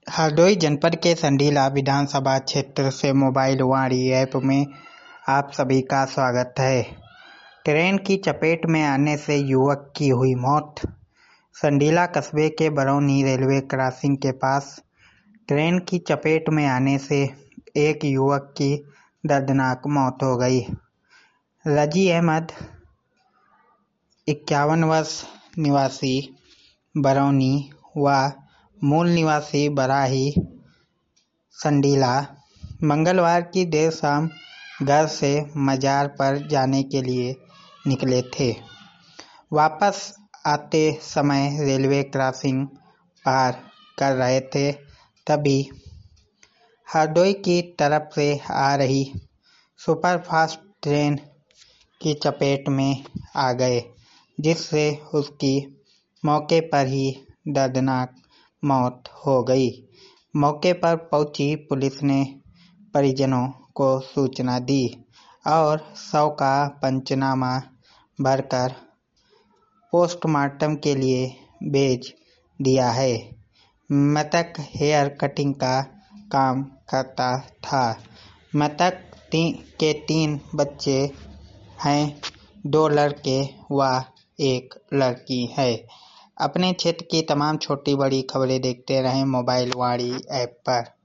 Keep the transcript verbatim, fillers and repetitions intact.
हरदोई जनपद के संडीला विधानसभा क्षेत्र से मोबाइल वाणी ऐप में आप सभी का स्वागत है। ट्रेन की चपेट में आने से युवक की हुई मौत। संडीला कस्बे के बरौनी रेलवे क्रॉसिंग के पास ट्रेन की चपेट में आने से एक युवक की दर्दनाक मौत हो गई। रजी अहमद इक्यावन वर्ष निवासी बरौनी व मूल निवासी बराही संडीला मंगलवार की देर शाम घर से मजार पर जाने के लिए निकले थे। वापस आते समय रेलवे क्रॉसिंग पार कर रहे थे, तभी हरदोई की तरफ से आ रही सुपरफास्ट ट्रेन की चपेट में आ गए, जिससे उसकी मौके पर ही दर्दनाक मौत हो गई। मौके पर पहुंची पुलिस ने परिजनों को सूचना दी और शव का पंचनामा भरकर पोस्टमार्टम के लिए भेज दिया है। मृतक हेयर कटिंग का काम करता था। मृतक ती, के तीन बच्चे हैं, दो लड़के व एक लड़की है। अपने क्षेत्र की तमाम छोटी बड़ी खबरें देखते रहें मोबाइल वाणी ऐप पर।